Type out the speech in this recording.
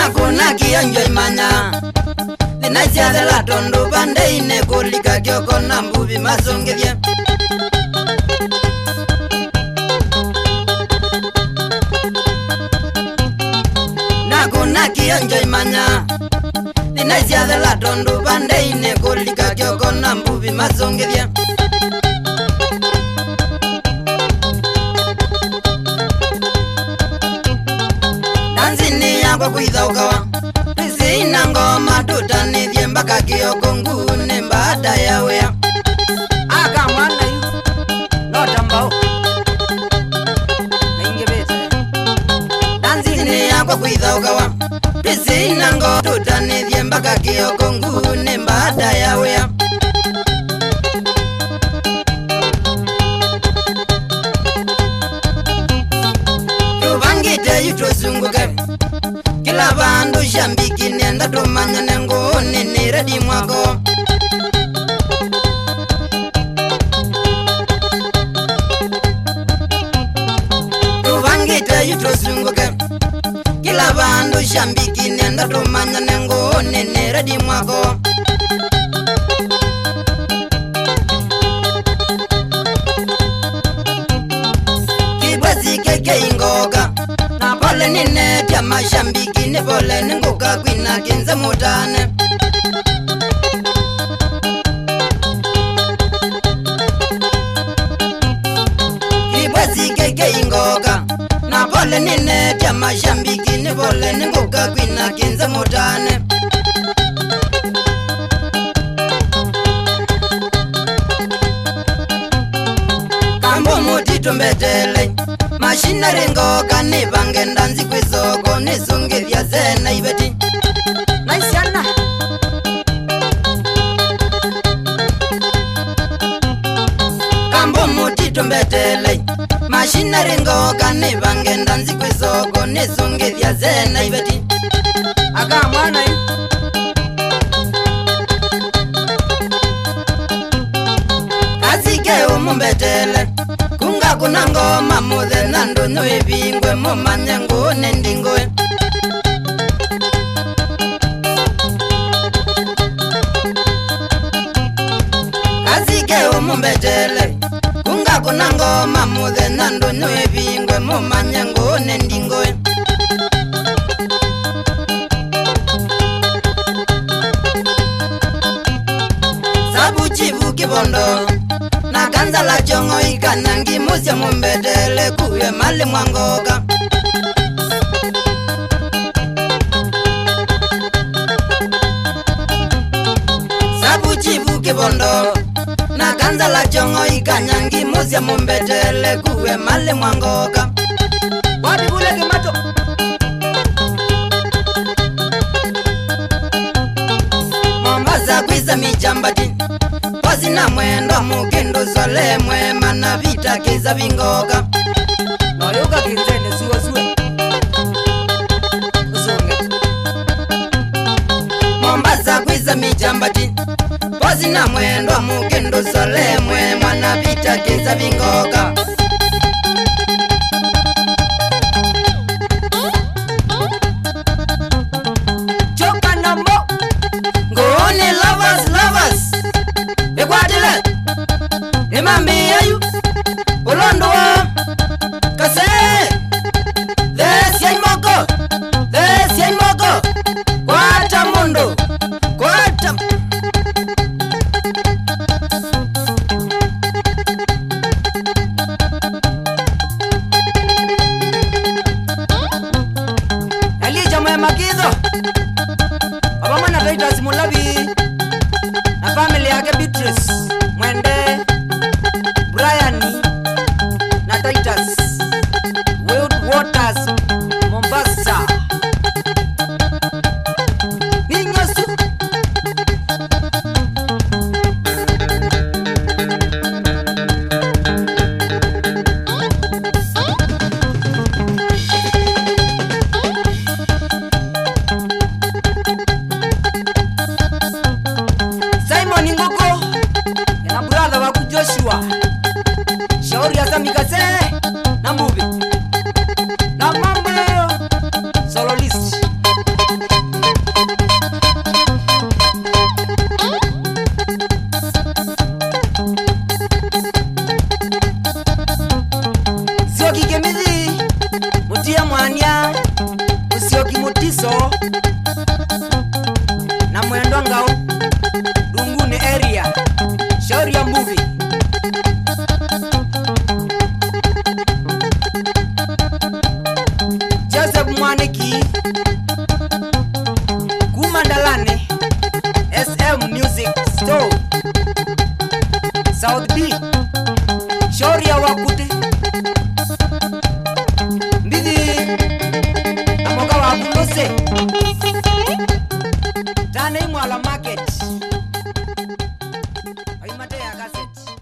nakuna kionjo imanya Dinaisia de la tondo bande ine kolika kioko na mbubi masongevye Nakuna kionjo imanya Dinaisia de la tondo bande ine kolika kioko na mbubi masongevye Danzini yako kuidhaukawa Sina ngoma tutanithie mpaka kioko ngune mbada ya wea Aka mwana yu Nota mbao Naingebete Danzini yako kuidhaukawa Sina ngoma tutanithie mpaka kioko ngune mbada ya wea Tuvangite yutosunguke Kila bandu shambiki nenda tumanya nengo nini redi mwako Tuvangite yutosunguke Kila bandu shambiki nenda tumanya nengo nini redi mwako Kibwezi keke ingoka Na pole nine tia mashambiki ni pole ninguka kwina kinze mutane Kibwezi keke ingoka Na pole nine tia mashambiki ni pole ninguka kwina kinze mutane Kambo muti tumbetele Mashina ringoka ni vangenda nzi kwisoko nisungithia zena ibeti Naisiana Kambo muti tumbetele Mashina ringoka ni vangenda nzi kwisoko nisungithia zena ibeti Aka mwana yu Kasike umumbetele Kunga kuna ngoma muthe na ndunyu ibingwe mumanye ngune ndingwe Kasike umumbetele Kunga kuna ngoma muthe na ndunyu ibingwe mumanye ngune ndingwe Sabu chivu kibondo Na kanza la chongo ikanyangi musya mumbetele kuwe mali mwangoka Sabu chivu kibondo Na kanza la chongo ikanyangi musya mumbetele kuwe mali mwangoka Wapi kule kimato Mombasa kwisa michambati Pozi na mwendo mukindo sole mwema na vita kiza vingoka Noyoka kinzene suwa suwe Usonge Mombasa kwisa michambati Pozi na mwendo mukindo sole mwema na vita kiza vingoka Choka na mo Ngoni lovers Ekwatile Nimambi ayu Ulondo wa Kase Desi ay moko Kwata mundo Kwata Alija mwe makizo Abamana Titus Mulabi Na family yake Beatrice Mwende Brian Na Titus Wild Waters Mombasa Ninyosu Simon Ngoko na brother wa Sioki Kemithi Mutia Mwanya Usioki Mutiso na Mwendo Ngao Dungune area Shauri ya movie Joseph Mwaniki Kumandalane SM Music Store South B Shauri ya Wakute Mbidi Namoga wa Bulose Tane Mwala Market Aimate ya cassette